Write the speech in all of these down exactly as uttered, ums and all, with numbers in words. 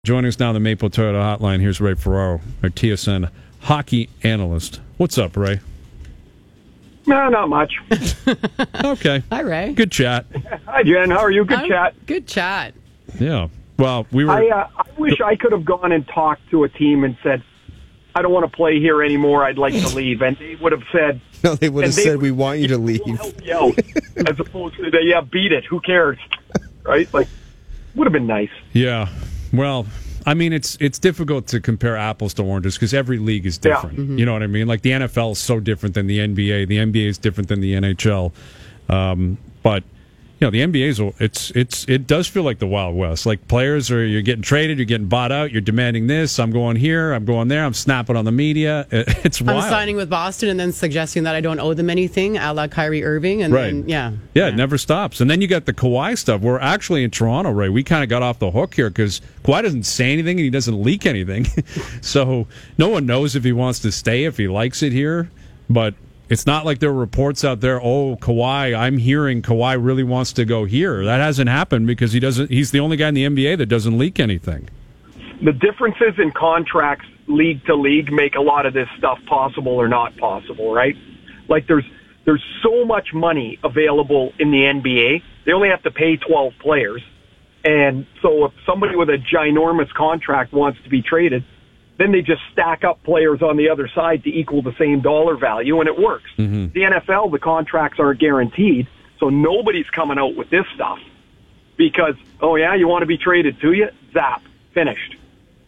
Joining us now on the Maple Toyota Hotline, here's Ray Ferraro, our T S N hockey analyst. What's up, Ray? No, not much. Okay. Hi, Ray. Good chat. Hi, Jen. How are you? Good I'm, chat. Good chat. Yeah. Well, we were... I, uh, I wish I could have gone and talked to a team and said, I don't want to play here anymore. I'd like to leave. And they would have said... No, they would have they said, would, we want you to leave. We'll help you out. As opposed to, yeah, beat it. Who cares? Right? Like, would have been nice. Yeah. Well, I mean, it's it's difficult to compare apples to oranges because every league is different. Yeah. Mm-hmm. You know what I mean? Like, the N F L is so different than the N B A. The N B A is different than the N H L. Um, but... You know, the N B A is, it's, it's, it does feel like the Wild West. Like, players are, you're getting traded, you're getting bought out, you're demanding this, I'm going here, I'm going there, I'm snapping on the media. It's wild. I'm signing with Boston and then suggesting that I don't owe them anything, a la Kyrie Irving. And right. then, yeah. yeah. Yeah, it never stops. And then you got the Kawhi stuff. We're actually in Toronto, Ray. We kind of got off the hook here because Kawhi doesn't say anything and he doesn't leak anything. So no one knows if he wants to stay, if he likes it here. But it's not like there are reports out there, oh, Kawhi, I'm hearing Kawhi really wants to go here. That hasn't happened because he doesn't. He's the only guy in the N B A that doesn't leak anything. The differences in contracts league to league make a lot of this stuff possible or not possible, right? Like there's there's so much money available in the N B A. They only have to pay twelve players. And so if somebody with a ginormous contract wants to be traded, then they just stack up players on the other side to equal the same dollar value, and it works. Mm-hmm. The N F L, the contracts aren't guaranteed, so nobody's coming out with this stuff. Because, oh yeah, you want to be traded to you? Zap. Finished.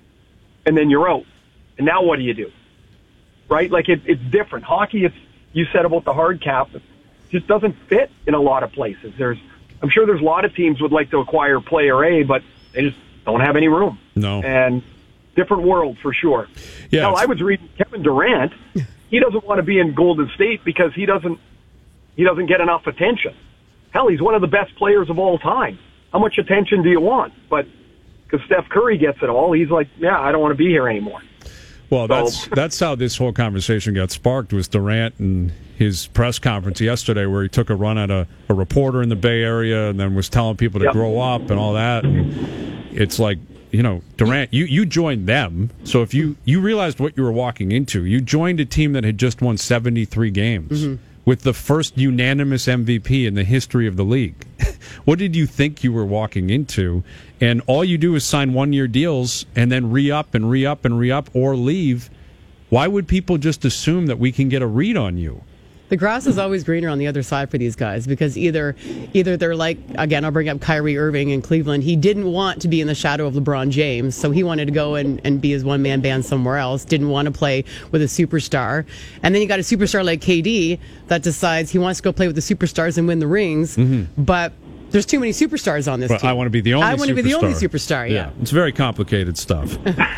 And then you're out. And now what do you do? Right? Like, it, it's different. Hockey, it's, you said about the hard cap, it just doesn't fit in a lot of places. There's, I'm sure there's a lot of teams would like to acquire player A, but they just don't have any room. No. And different world for sure. Yeah, Hell, I was reading Kevin Durant. He doesn't want to be in Golden State because he doesn't he doesn't get enough attention. Hell, he's one of the best players of all time. How much attention do you want? But because Steph Curry gets it all, he's like, yeah, I don't want to be here anymore. Well, so, that's that's how this whole conversation got sparked, was Durant and his press conference yesterday where he took a run at a, a reporter in the Bay Area and then was telling people to yep. grow up and all that. And it's like, you know, Durant, you, you joined them. So if you, you realized what you were walking into, you joined a team that had just won seventy-three games mm-hmm. with the first unanimous M V P in the history of the league. What did you think you were walking into? And all you do is sign one-year deals and then re-up and re-up and re-up or leave. Why would people just assume that we can get a read on you? The grass is always greener on the other side for these guys because either either they're like, again, I'll bring up Kyrie Irving in Cleveland. He didn't want to be in the shadow of LeBron James, so he wanted to go and, and be his one-man band somewhere else, didn't want to play with a superstar. And then you got a superstar like K D that decides he wants to go play with the superstars and win the rings, mm-hmm. but there's too many superstars on this well, team. I want to be the only I want superstar. to be the only superstar, yeah. yeah. It's very complicated stuff.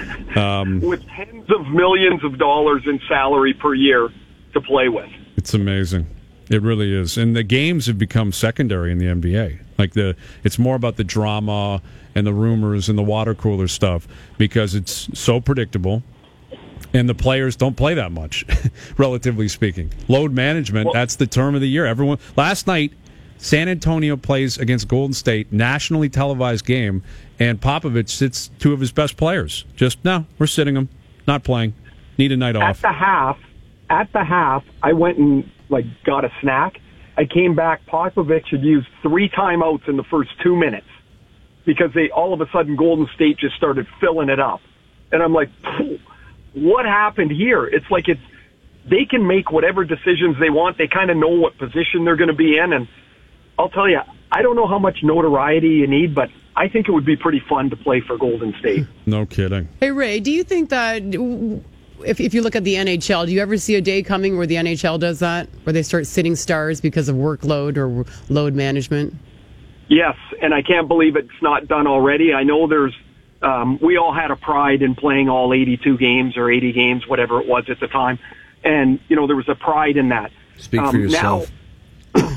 um, with tens of millions of dollars in salary per year to play with. It's amazing. It really is. And the games have become secondary in the N B A. Like the, it's more about the drama and the rumors and the water cooler stuff because it's so predictable. And the players don't play that much, relatively speaking. Load management, well, that's the term of the year. Everyone. Last night, San Antonio plays against Golden State, nationally televised game, and Popovich sits two of his best players. Just, no, we're sitting them, not playing. Need a night at off. At the half, at the half, I went and like got a snack. I came back. Popovich had used three timeouts in the first two minutes because they all of a sudden Golden State just started filling it up, and I'm like, what happened here? It's like it's they can make whatever decisions they want. They kind of know what position they're going to be in, and I'll tell you, I don't know how much notoriety you need, but I think it would be pretty fun to play for Golden State. No kidding. Hey, Ray, do you think that if if you look at the N H L, do you ever see a day coming where the N H L does that, where they start sitting stars because of workload or load management? Yes, and I can't believe it's not done already. I know there's, um, we all had a pride in playing all eighty-two games or eighty games, whatever it was at the time. And, you know, there was a pride in that. Speak um, for yourself. Now,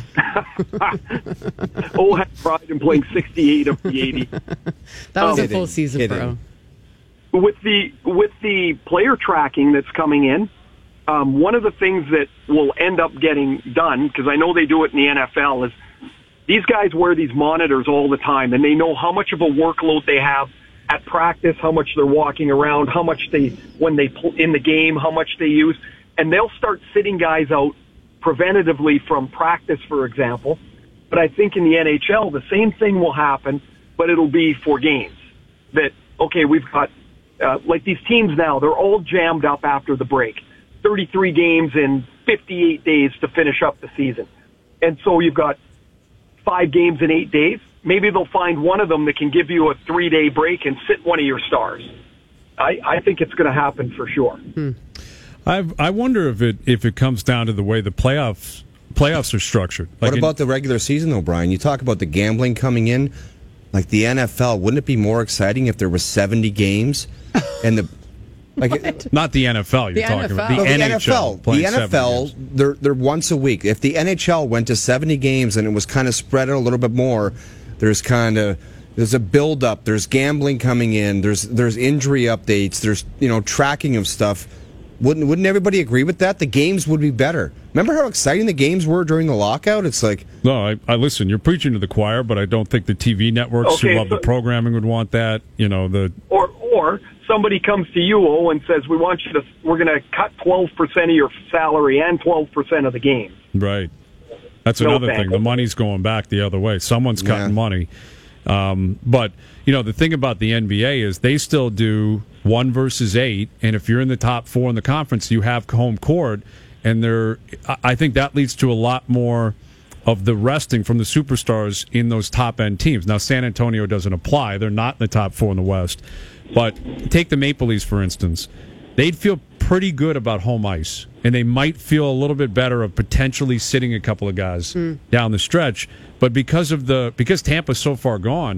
oh, had pride in playing sixty-eight of the eighty. That was um, a full season, kidding. bro. With the with the player tracking that's coming in, um, one of the things that will end up getting done, because I know they do it in the N F L, is these guys wear these monitors all the time, and they know how much of a workload they have at practice, how much they're walking around, how much they, when they pl- in the game, how much they use, and they'll start sitting guys out preventatively from practice, for example. But I think in the N H L, the same thing will happen, but it'll be for games. That, okay, we've got, uh, like these teams now, they're all jammed up after the break. thirty-three games in fifty-eight days to finish up the season. And so you've got five games in eight days. Maybe they'll find one of them that can give you a three-day break and sit one of your stars. I, I think it's going to happen for sure. Hmm. I I wonder if it if it comes down to the way the playoffs playoffs are structured. Like what about in, the regular season, though, Brian? You talk about the gambling coming in, like the N F L. Wouldn't it be more exciting if there was seventy games and the like not the N F L? You're the talking N F L. about the, no, the N H L. N F L. The N F L, they're they're once a week. If the N H L went to seventy games and it was kind of spread out a little bit more, there's kind of there's a build up. There's gambling coming in. There's there's injury updates. There's you know tracking of stuff. Wouldn't wouldn't everybody agree with that? The games would be better. Remember how exciting the games were during the lockout? It's like no, I, I listen. You're preaching to the choir, but I don't think the T V networks okay, who love so, the programming would want that. You know the or or somebody comes to you, O, and says, "We want you to. We're going to cut twelve percent of your salary and twelve percent of the games." Right. That's no another thanks. thing. The money's going back the other way. Someone's cutting Yeah. money. Um, but, you know, the thing about the N B A is they still do one versus eight, and if you're in the top four in the conference, you have home court, and they're, I think that leads to a lot more of the resting from the superstars in those top-end teams. Now, San Antonio doesn't apply. They're not in the top four in the West. But take the Maple Leafs, for instance. They'd feel pretty good about home ice, and they might feel a little bit better of potentially sitting a couple of guys mm. down the stretch. But because of the because Tampa's so far gone,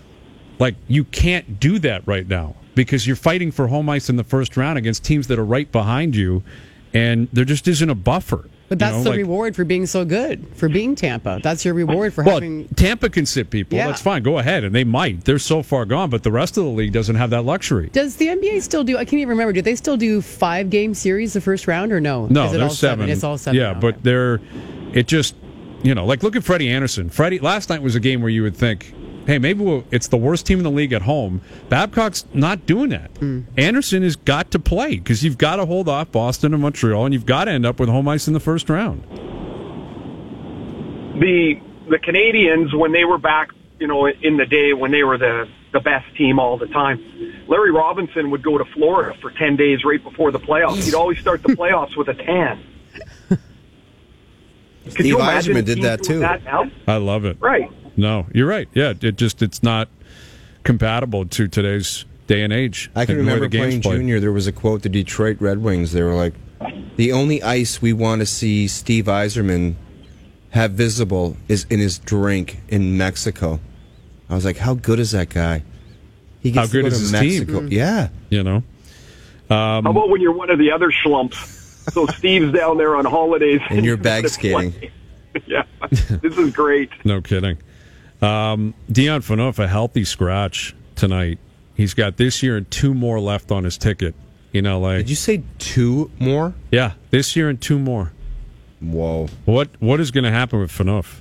like you can't do that right now because you're fighting for home ice in the first round against teams that are right behind you, and there just isn't a buffer. But that's you know, the like, reward for being so good, for being Tampa. That's your reward for well, having. Tampa can sit people. Yeah. That's fine. Go ahead, and they might. They're so far gone, but the rest of the league doesn't have that luxury. Does the N B A still do? I can't even remember. Do they still do five game series the first round or no? No, Is it they're all seven? seven. It's all seven. Yeah, now. but Okay. they're it just you know like look at Freddie Anderson. Freddie last night was a game where you would think, hey, maybe we'll, it's the worst team in the league at home. Babcock's not doing that. Mm. Anderson has got to play because you've got to hold off Boston and Montreal, and you've got to end up with home ice in the first round. The the Canadians, when they were back, you know, in the day when they were the, the best team all the time, Larry Robinson would go to Florida for ten days right before the playoffs. He'd always start the playoffs with a tan. Steve Yzerman did that too. That now? I love it. Right. No, you're right. Yeah, it just it's not compatible to today's day and age. I can and the way remember the game's playing played. junior. There was a quote: the Detroit Red Wings. They were like, "The only ice we want to see Steve Yzerman have visible is in his drink in Mexico." I was like, "How good is that guy? He gets How good to go is to his team? Mexico." Yeah, You know. Um, How about when you're one of the other schlumps? So Steve's down there on holidays. and you're bag skating. Yeah, this is great. No kidding. Um, Dion Phaneuf, a healthy scratch tonight. He's got this year and two more left on his ticket in L A. Did you say two more? Yeah, this year and two more. Whoa. What What is going to happen with Phaneuf?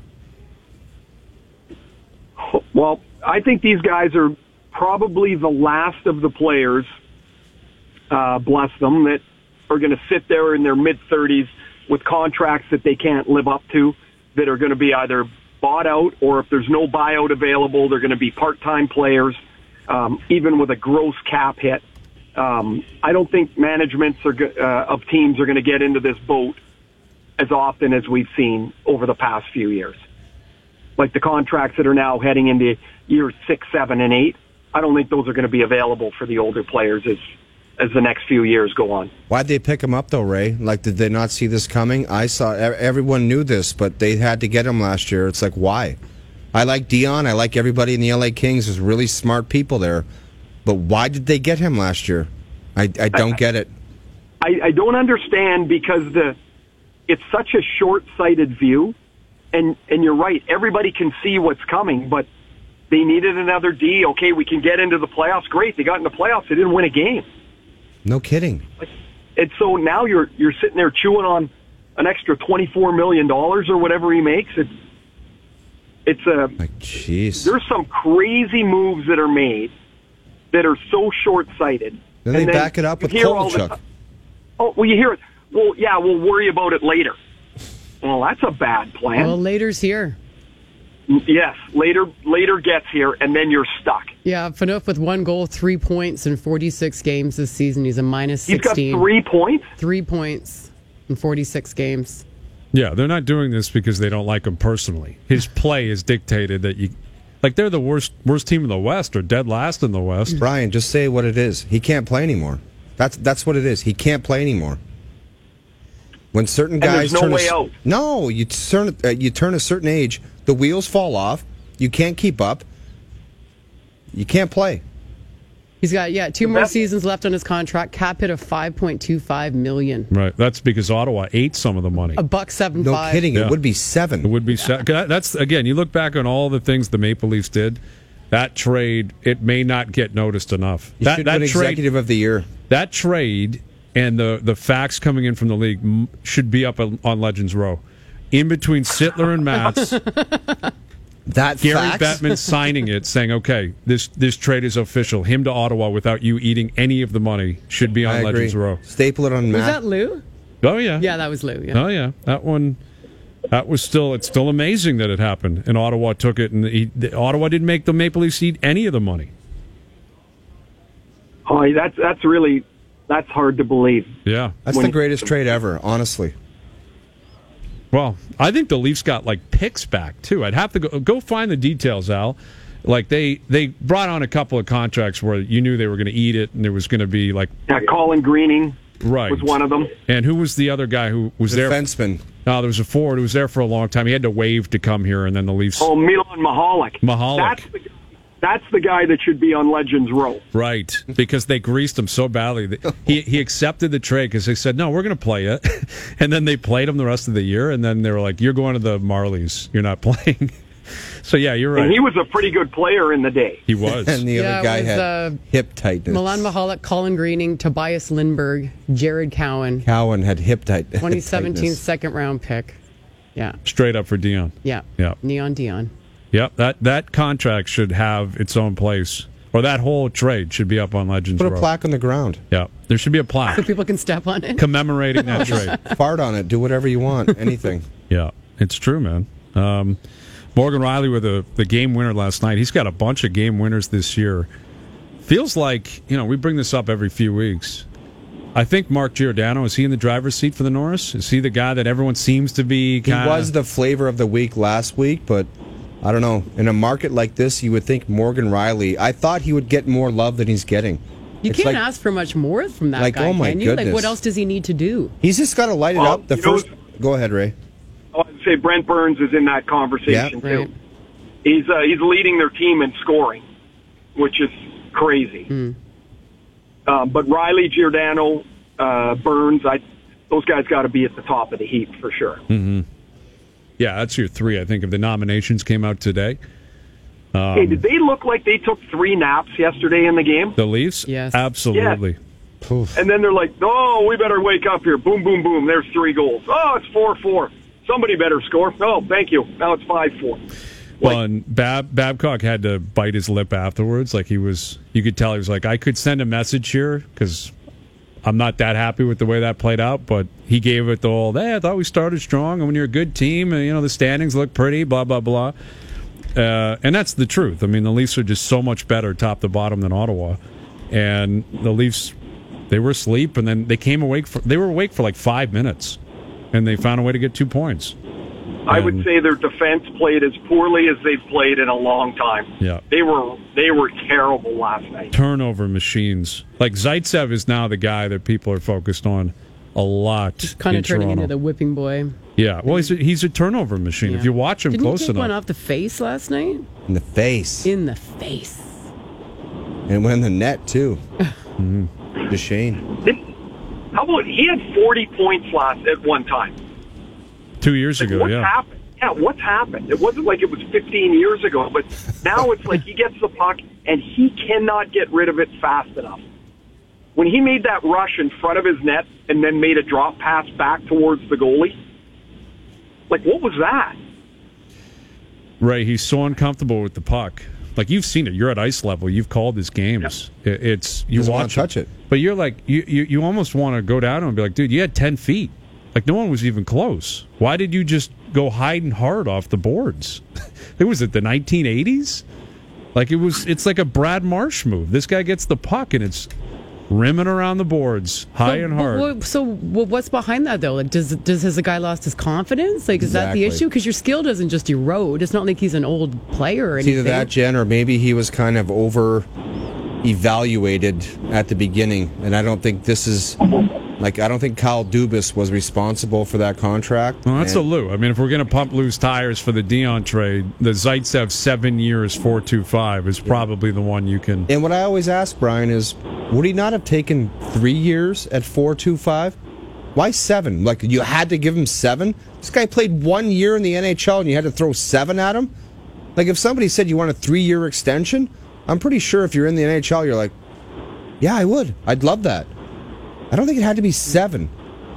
Well, I think these guys are probably the last of the players, uh, bless them, that are going to sit there in their mid-thirties with contracts that they can't live up to, that are going to be either bought out or if there's no buyout available, they're going to be part-time players, um, even with a gross cap hit. Um, I don't think managements are go- uh, of teams are going to get into this boat as often as we've seen over the past few years. Like the contracts that are now heading into year six, seven, and eight, I don't think those are going to be available for the older players as as the next few years go on. Why'd they pick him up, though, Ray? Like, did they not see this coming? I saw everyone knew this, but they had to get him last year. It's like, why? I like Dion. I like everybody in the L A Kings. There's really smart people there. But why did they get him last year? I, I don't I, get it. I, I don't understand because the it's such a short-sighted view. And and you're right. Everybody can see what's coming, but they needed another D. Okay, we can get into the playoffs. Great. They got in the playoffs. They didn't win a game. No kidding. And so now you're you're sitting there chewing on an extra twenty-four million dollars or whatever he makes. It's it's a like jeez. There's some crazy moves that are made that are so short-sighted. Then they back it up with Kovalchuk. Oh, well, you hear it. Well, yeah, we'll worry about it later. Well, that's a bad plan. Well, later's here. Yes, later later gets here, and then you're stuck. Yeah, Phaneuf with one goal, three points in forty-six games this season. He's a minus sixteen. He's got three points? Three points in forty-six games. Yeah, they're not doing this because they don't like him personally. His play is dictated that you... Like, they're the worst worst team in the West, or dead last in the West. Brian, just say what it is. He can't play anymore. That's that's what it is. He can't play anymore. When certain guys and there's no turn way a, out. No, you turn uh, you turn a certain age, the wheels fall off. You can't keep up. You can't play. He's got yeah two more seasons left on his contract. Cap hit of five point two five million. Right, that's because Ottawa ate some of the money. A buck seven No five. kidding. Yeah. It would be seven. It would be se- that's again. You look back on all the things the Maple Leafs did. That trade, it may not get noticed enough. You that should that win trade, executive of the year. That trade and the the facts coming in from the league m- should be up on, on Legends Row. In between Sittler and Matz, That Gary facts? Bettman signing it, saying, "Okay, this this trade is official. Him to Ottawa without you eating any of the money should be on I agree. Legends Row." Staple it on Was Matt. that Lou? Oh yeah, Yeah, that was Lou. Yeah. Oh yeah, that one. That was still. It's still amazing that it happened, and Ottawa took it, and he, the, Ottawa didn't make the Maple Leafs eat any of the money. Oh, that's that's really that's hard to believe. Yeah, That's when- the greatest trade ever, honestly. well, I think the Leafs got like picks back too. I'd have to go go find the details, Al. Like they they brought on a couple of contracts where you knew they were going to eat it, and there was going to be like Yeah, Colin Greening right was one of them. And who was the other guy who was there? Defenseman. No, there was a forward who was there for a long time. He had to waive to come here, and then the Leafs. Oh, Milan Mahalik. Mahalik. That's the, that's the guy that should be on Legends Row. Right, because they greased him so badly. That he he accepted the trade because they said, no, we're going to play it. And then they played him the rest of the year, and then they were like, you're going to the Marlies. You're not playing. So, yeah, you're right. And he was a pretty good player in the day. He was. And the Yeah, other it guy was, had uh, hip tightness. Milan Mahalik, Colin Greening, Tobias Lindberg, Jared Cowan. Cowan had hip tight- twenty seventeen tightness. second round pick. Yeah. Straight up for Dion. Yeah. Yeah. Neon Dion. Yep, that, that contract should have its own place. Or that whole trade should be up on Legends Put a Row. plaque on the ground. Yeah, there should be a plaque So people can step on it. commemorating that trade. Fart on it. Do whatever you want. Anything. Yeah, it's true, man. Um, Morgan Riley with a, the game winner last night. He's got a bunch of game winners this year. Feels like, you know, we bring this up every few weeks. I think Mark Giordano, is he in the driver's seat for the Norris? Is he the guy that everyone seems to be He kind of... was the flavor of the week last week, but I don't know. In a market like this, you would think Morgan Riley, I thought he would get more love than he's getting. You It's can't like- ask for much more from that like, guy, oh my can you? Like, goodness. what else does he need to do? He's just got to light it Well, up. The you know- first. Go ahead, Ray. I'd say Brent Burns is in that conversation Yeah. too. Right. He's uh, he's leading their team in scoring, which is crazy. Mm. Um, but Riley, Giordano, uh, Burns, I those guys got to be at the top of the heap for sure. Mm-hmm. Yeah, that's your three, I think, if the nominations came out today. Um, Hey, did they look like they took three naps yesterday in the game? The Leafs? Yes. Absolutely. And then they're like, "Oh, we better wake up here!" Boom, boom, boom. There's three goals. Oh, it's four four. Somebody better score. Oh, thank you. Now it's five four. Well, and Bab- Babcock had to bite his lip afterwards. Like he was, you could tell he was like, I could send a message here because I'm not that happy with the way that played out. But he gave it the whole, hey, I thought we started strong, and when you're a good team, and you know the standings look pretty, blah blah blah. Uh, and that's the truth. I mean, the Leafs are just so much better top to bottom than Ottawa, and the Leafs, they were asleep, and then they came awake. For, they were awake for like five minutes, and they found a way to get two points. I And- would say their defense played as poorly as they've played in a long time. Yeah. They were they were terrible last night. Turnover machines. Like Zaitsev is now the guy that people are focused on a lot. Kind in of turning Toronto. into the whipping boy. Yeah, well, he's a, he's a turnover machine. Yeah. If you watch him Didn't close he take enough, one off the face last night? In the face. In the face. And went in the net, too. mm-hmm. Duchesne. Did- How about he had forty points last at one time? two years Like, ago, what's yeah. happened? Yeah, what's happened? It wasn't like it was fifteen years ago, but now it's like he gets the puck and he cannot get rid of it fast enough. When he made that rush in front of his net and then made a drop pass back towards the goalie, like what was that? Right, he's so uncomfortable with the puck. Like you've seen it. You're at ice level. You've called his games. It, it's you Doesn't wanna watch touch it. but you're like you, you you almost want to go down and be like, dude, you had ten feet. Like no one was even close. Why did you just go hiding hard off the boards? It was it the nineteen eighties. Like it was. It's like a Brad Marsh move. This guy gets the puck and it's rimming around the boards, high So, and hard. wh- wh- So wh- what's behind that though? Like, does does has the guy lost his confidence? Like, is that the Exactly. issue? Because your skill doesn't just erode. It's not like he's an old player or It's anything. either that, Jen, or maybe he was kind of over evaluated at the beginning, and I don't think this is like I don't think Kyle Dubas was responsible for that contract. Well, that's And- a Lou. I mean, if we're going to pump loose tires for the Dion trade, the Zaitsev seven years four two five is probably the one you can. And what I always ask Brian is, would he not have taken three years at four two five? Why seven? Like you had to give him seven? This guy played one year in the N H L, and you had to throw seven at him. Like if somebody said you want a three year extension, I'm pretty sure if you're in the N H L, you're like, yeah, I would. I'd love that. I don't think it had to be seven.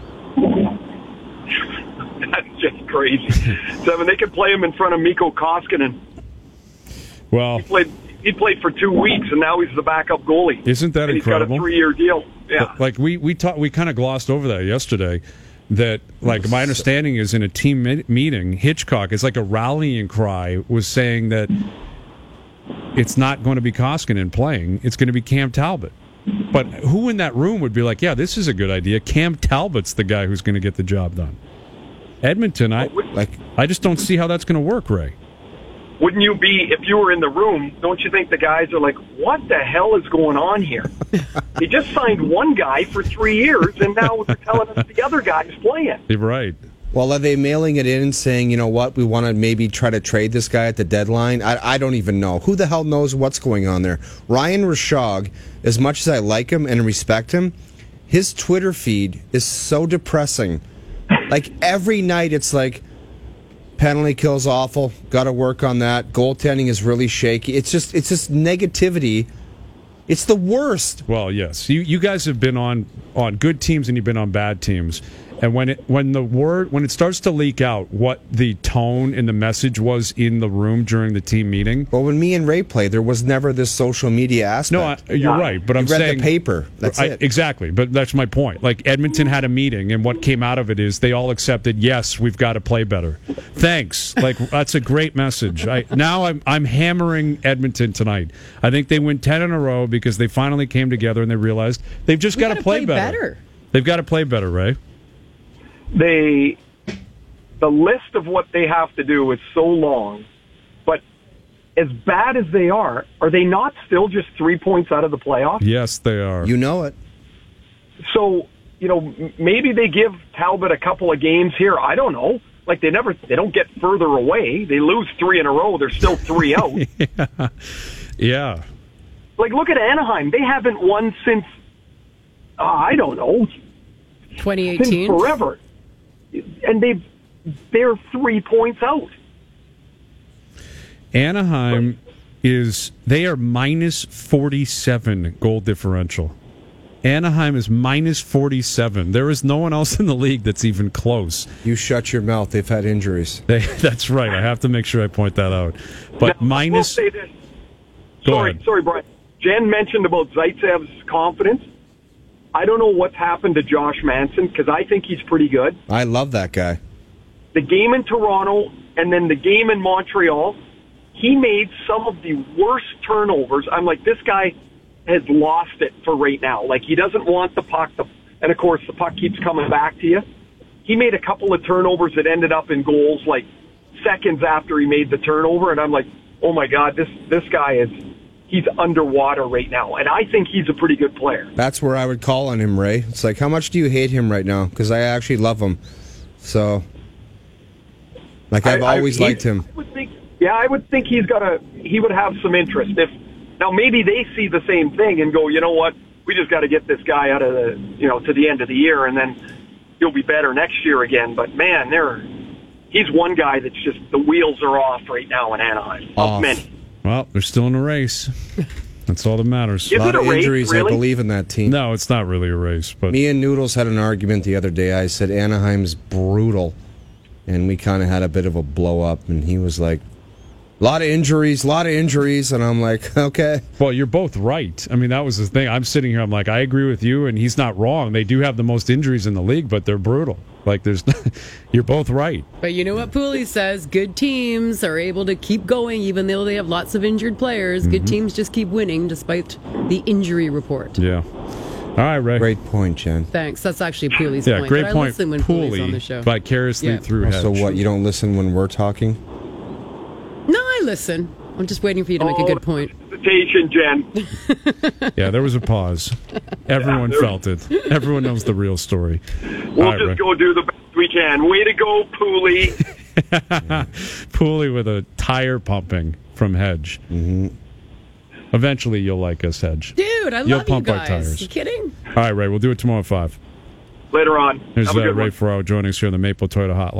That's just crazy. Seven. They could play him in front of Mikko Koskinen. Well, He played. He played for two weeks, and now he's the backup goalie. Isn't that and incredible? He's got a three-year deal. Yeah. like we we talked, we kind of glossed over that yesterday. That like my understanding is in a team mi- meeting, Hitchcock is like a rallying cry was saying that it's not going to be Koskinen playing; it's going to be Cam Talbot. But who in that room would be like, yeah, this is a good idea. Cam Talbot's the guy who's going to get the job done. Edmonton, I Like I just don't see how that's going to work, Ray. Wouldn't you be, if you were in the room, don't you think the guys are like, what the hell is going on here? They just signed one guy for three years, and now they're telling us the other guy's playing. You're right. Well, are they mailing it in and saying, you know what, we want to maybe try to trade this guy at the deadline? I, I don't even know. Who the hell knows what's going on there? Ryan Rishaug, as much as I like him and respect him, his Twitter feed is so depressing. Like every night it's like, penalty kill's awful, got to work on that. Goaltending is really shaky. It's just, it's just negativity. It's the worst. Well, yes. You you guys have been on on good teams and you've been on bad teams. And when it when the word when it starts to leak out what the tone and the message was in the room during the team meeting. Well, when me and Ray played, there was never this social media aspect. No, I, you're Yeah. right, but I'm you read saying the paper. That's I- it. Exactly, but that's my point. Like Edmonton had a meeting, and what came out of it is they all accepted, yes, we've got to play better. Thanks. Like that's a great message. I, now I'm I'm hammering Edmonton tonight. I think they win ten in a row because they finally came together and they realized they've just We got to gotta play, play better. better. They've got to play better, Ray. They, the list of what they have to do is so long, but as bad as they are, are they not still just three points out of the playoffs? Yes, they are. You know it. So, you know, m- maybe they give Talbot a couple of games here. I don't know. Like they never, they don't get further away. They lose three in a row. They're still three out. Yeah. Like look at Anaheim. They haven't won since, uh, I don't know, twenty since eighteen. forever. And they've, they're three points out. Anaheim is they are minus forty-seven goal differential. Anaheim is minus forty-seven. There is no one else in the league that's even close. You shut your mouth. They've had injuries. They, that's right. I have to make sure I point that out. But Now, minus. We'll say this. Go Sorry, ahead. sorry, Brian. Jen mentioned about Zaitsev's confidence. I don't know what's happened to Josh Manson because I think he's pretty good. I love that guy. The game in Toronto and then the game in Montreal, he made some of the worst turnovers. I'm like, this guy has lost it for right now. Like, he doesn't want the puck. To, and, of course, the puck keeps coming back to you. He made a couple of turnovers that ended up in goals, like, seconds after he made the turnover. And I'm like, oh, my God, this, this guy is... he's underwater right now, and I think he's a pretty good player. That's where I would call on him, Ray. It's like, how much do you hate him right now? Because I actually love him. So, like, I've I- I- always he- liked him. I would think, yeah, I would think he's got a. He would have some interest. If now maybe they see the same thing and go, you know what, we just got to get this guy out of the, you know, to the end of the year, and then he'll be better next year again. But man, there, he's one guy that's just the wheels are off right now in Anaheim. Off. Of many. Well, they're still in a race. That's all that matters. Is A lot it a of race, injuries, really? I believe, in that team. No, it's not really a race. But Me and Noodles had an argument the other day. I said Anaheim's brutal, and we kind of had a bit of a blow up, and he was like, A lot of injuries, a lot of injuries, and I'm like, okay. Well, you're both right. I mean, that was the thing. I'm sitting here, I'm like, I agree with you, and he's not wrong. They do have the most injuries in the league, but they're brutal. Like, there's, you're both right. But you know what Pooley says? Good teams are able to keep going even though they have lots of injured players. Mm-hmm. Good teams just keep winning despite the injury report. Yeah. All right, Ray. Great point, Jen. Thanks. That's actually Pooley's yeah, point. great but point. I listen when Pooley Pooley's on the show. Vicariously yeah. through Hedge. So what, you don't listen when we're talking? No, I listen. I'm just waiting for you to make oh, a good point. Hesitation, Jen. Yeah, there was a pause. Everyone yeah, felt it. Everyone knows the real story. We'll right, just Ray. go do the best we can. Way to go, Pooley. Pooley with a tire pumping from Hedge. Mm-hmm. Eventually, you'll like us, Hedge. Dude, I You'll love pump you our guys. tires. You kidding? All right, Ray. We'll do it tomorrow at five. Later on. There's Have a uh, good Ray one. Ferraro joining us here on the Maple Toyota Hotline.